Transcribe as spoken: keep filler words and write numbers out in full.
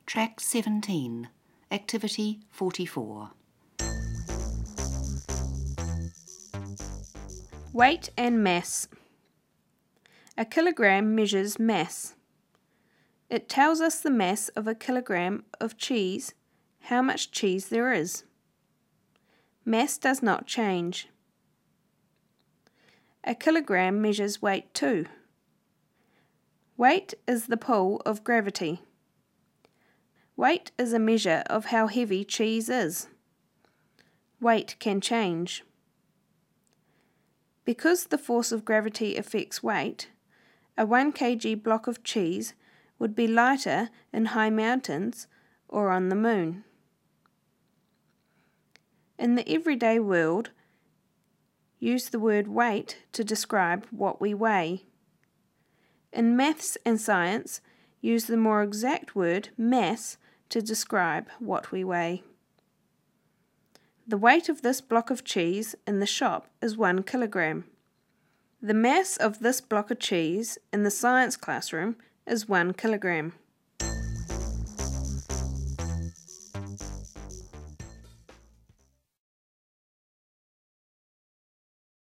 Track seventeen, Activity forty-four. Weight and mass. A kilogram measures mass. It tells us the mass of a kilogram of cheese, how much cheese there is. Mass does not change. A kilogram measures weight too. Weight is the pull of gravity. Weight is a measure of how heavy cheese is. Weight can change. Because the force of gravity affects weight, a one kilogram block of cheese would be lighter in high mountains or on the moon. In the everyday world, use the word weight to describe what we weigh. In maths and science, use the more exact word mass to describe what we weigh. The weight of this block of cheese in the shop is one kilogram. The mass of this block of cheese in the science classroom is one kilogram.